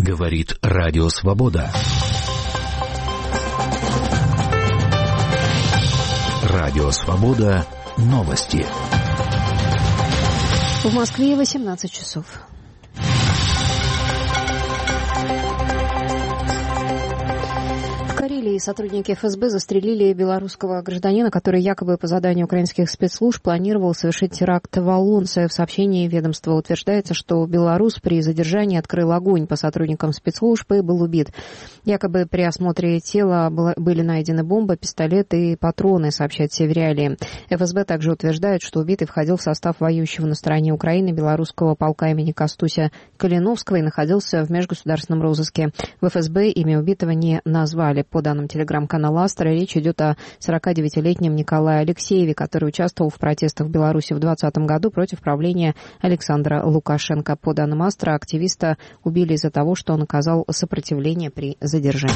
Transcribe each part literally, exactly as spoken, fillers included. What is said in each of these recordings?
Говорит Радио Свобода. Радио Свобода. Новости. В Москве восемнадцать часов. В Карелии сотрудники эф эс бэ застрелили белорусского гражданина, который якобы по заданию украинских спецслужб планировал совершить теракт в Олонце. В сообщении ведомства утверждается, что белорус при задержании открыл огонь по сотрудникам спецслужб и был убит. Якобы при осмотре тела были найдены бомба, пистолет и патроны, сообщает Севериалия. эф эс бэ также утверждает, что убитый входил в состав воюющего на стороне Украины белорусского полка имени Костуся Калиновского и находился в межгосударственном розыске. В эф эс бэ имя убитого не назвали. По данным телеграм-канала «Астра», речь идет о сорокадевятилетнем Николае Алексееве, который участвовал в протестах в Беларуси в двадцатом году против правления Александра Лукашенко. По данным «Астра», активиста убили из-за того, что он оказал сопротивление при задержании.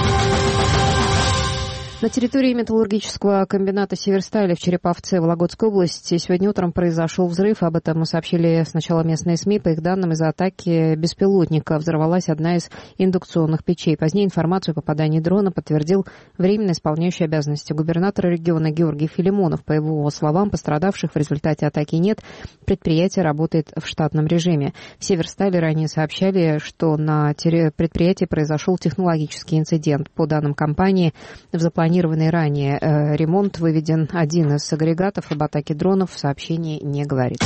На территории металлургического комбината «Северсталь» в Череповце Вологодской области сегодня утром произошел взрыв. Об этом сообщили сначала местные СМИ. По их данным, из-за атаки беспилотника взорвалась одна из индукционных печей. Позднее информацию о попадании дрона подтвердил временно исполняющий обязанности губернатора региона Георгий Филимонов. По его словам, пострадавших в результате атаки нет. Предприятие работает в штатном режиме. В «Северстале» ранее сообщали, что на предприятии произошел технологический инцидент. По данным компании, в запланированном Планированный ранее э, ремонт выведен один из агрегатов. Об атаке дронов в сообщении не говорится.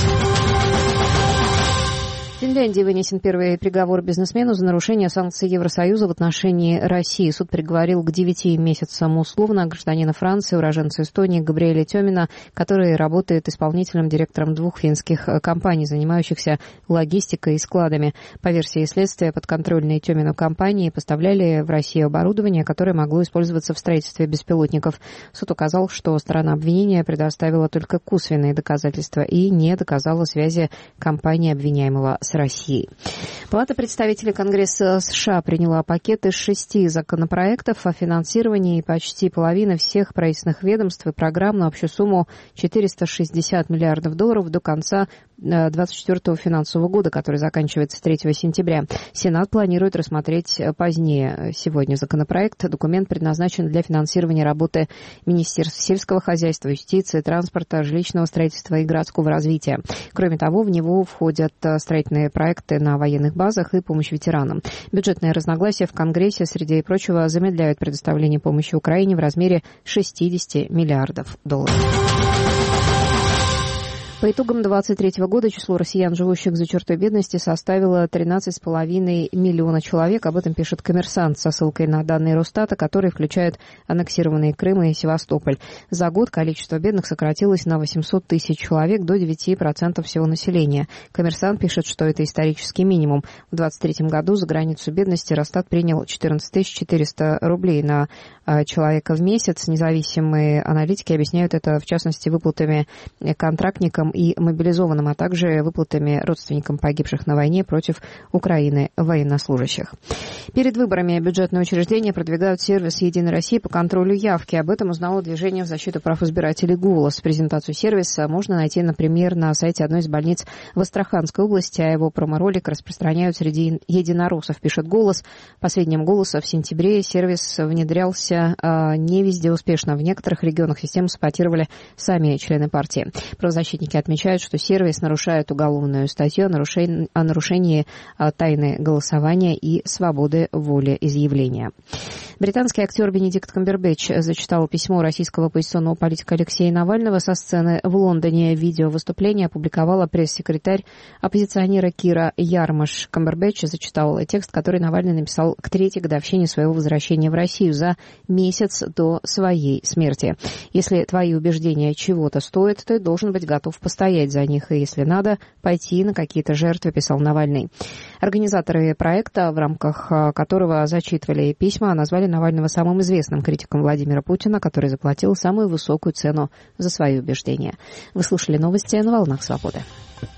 В Финляндии вынесен первый приговор бизнесмену за нарушение санкций Евросоюза в отношении России. Суд приговорил к девяти месяцам условно гражданина Франции, уроженца Эстонии Габриэля Тёмина, который работает исполнительным директором двух финских компаний, занимающихся логистикой и складами. По версии следствия, подконтрольные Тёмину компании поставляли в Россию оборудование, которое могло использоваться в строительстве беспилотников. Суд указал, что сторона обвинения предоставила только косвенные доказательства и не доказала связи компании обвиняемого с Россией. Палата представителей Конгресса США приняла пакет из шести законопроектов о финансировании почти половины всех правительственных ведомств и программ на общую сумму четыреста шестьдесят миллиардов долларов до конца двадцать четвёртого финансового года, который заканчивается третьего сентября. Сенат планирует рассмотреть позднее сегодня законопроект. Документ предназначен для финансирования работы Министерств сельского хозяйства, юстиции, транспорта, жилищного строительства и городского развития. Кроме того, в него входят строительные проекты на военных базах и помощь ветеранам. Бюджетные разногласия в Конгрессе, среди прочего, замедляют предоставление помощи Украине в размере шестьдесят миллиардов долларов. По итогам двадцать третьего года число россиян, живущих за чертой бедности, составило тринадцать с половиной миллиона человек. Об этом пишет «Коммерсант» со ссылкой на данные Росстата, которые включают аннексированные Крым и Севастополь. За год количество бедных сократилось на восемьсот тысяч человек, до девяти процентов всего населения. «Коммерсант» пишет, что это исторический минимум. В двадцать третьем году за границу бедности Росстат принял четырнадцать тысяч четыреста рублей на человека в месяц. Независимые аналитики объясняют это, в частности, выплатами контрактникам и мобилизованным, а также выплатами родственникам погибших на войне против Украины военнослужащих. Перед выборами бюджетные учреждения продвигают сервис «Единой России» по контролю явки. Об этом узнало движение в защиту прав избирателей «Голос». Презентацию сервиса можно найти, например, на сайте одной из больниц в Астраханской области, а его промо-ролик распространяют среди единороссов, пишет «Голос». Последним «Голоса» в сентябре сервис внедрялся а, не везде успешно. В некоторых регионах систему саботировали сами члены партии. Правозащитники отмечают, что сервис нарушает уголовную статью о нарушении, о нарушении тайны голосования и свободы волеизъявления. Британский актер Бенедикт Камбербэтч зачитал письмо российского оппозиционного политика Алексея Навального со сцены в Лондоне. Видео выступление опубликовала пресс-секретарь оппозиционера Кира Ярмаш. Камбербэтч зачитал текст, который Навальный написал к третьей годовщине своего возвращения в Россию за месяц до своей смерти. «Если твои убеждения чего-то стоят, ты должен быть готов постоять за них, и, если надо, пойти на какие-то жертвы», писал Навальный. Организаторы проекта, в рамках которого зачитывали письма, назвали Навального самым известным критиком Владимира Путина, который заплатил самую высокую цену за свои убеждения. Вы слушали новости на «Волнах Свободы».